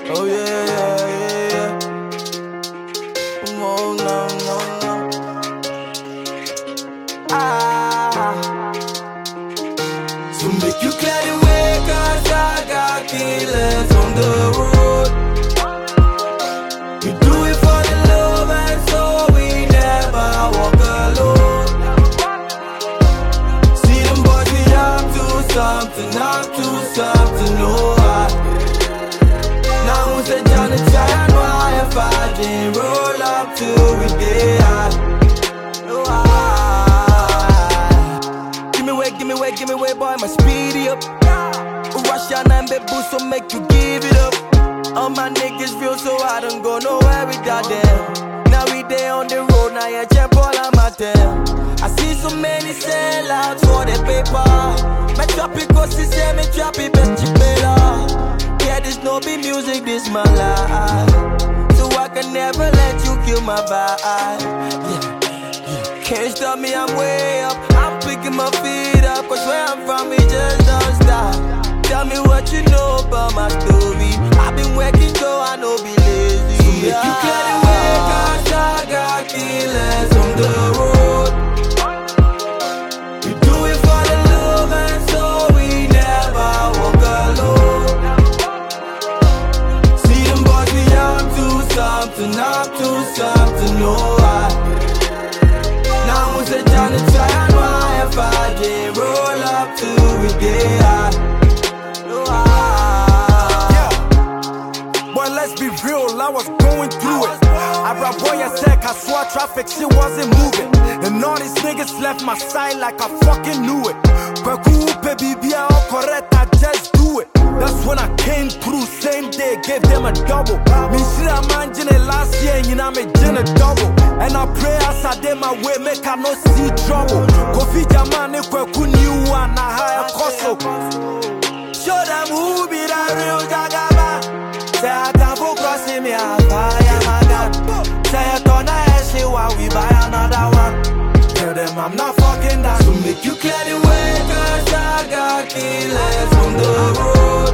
Oh yeah, yeah, yeah. Oh no, no, no. So make you clear the way, 'cause I got killers on the road. We do it for the love, and so we never walk alone. See them boys, we up to something, no I. Now who's the Johnny try and why if I didn't roll up till we get high? No I. Give me way, boy, my speedy up. Russian and baby boo, so make you give it up. All my niggas real, so I don't go nowhere without them. Now we there on the road, now you jump all on my tail. I see so many sellouts for the paper. My trap it goes to say me trap it, bet you better. Yeah, this no be music, this my life. So I can never let you kill my vibe. Yeah. Can't stop me, I'm way up. I'm picking my feet up, 'cause where I'm from, we just don't stop. Tell me what you know about my story. I've been working so I know be lazy. So make you clear the way, 'cause I got killers on the road. We do it for the love, and so we never walk alone. See them boys, we up to something, no I. Now who's the Johnny try and why if I didn't roll up till we get high? No I. Yeah, boy, let's be real, I was going through it. I brought boy a sec, I swore traffic, shit wasn't moving. And all these niggas left my side like I fucking knew it. But cool, baby, be all correct, I just do it. That's when I came through, same day, gave them a double. Me shit, I managed it last year, you know, me did a double. And I pray as I did my way, make I no see trouble. Kofi Jamani, Kweku new one, I hire Koso. Show them who be the real Jagaba. Say I can't go crossing me, I fire my God. Say I don't know while we buy another one. Tell them I'm not fucking that. So make you clear the way, 'cause I got killers on the road.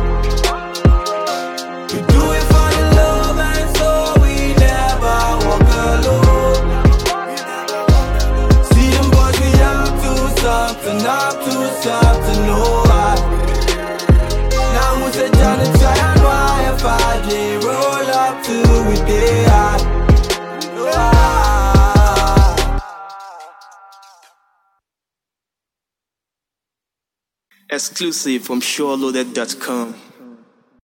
We do it for the love, and so we never walk alone. See them boys, we up to something, no I. Now who's the Johnny try and why if I didn't roll up till we get high? No I. Exclusive from SureLoaded.com.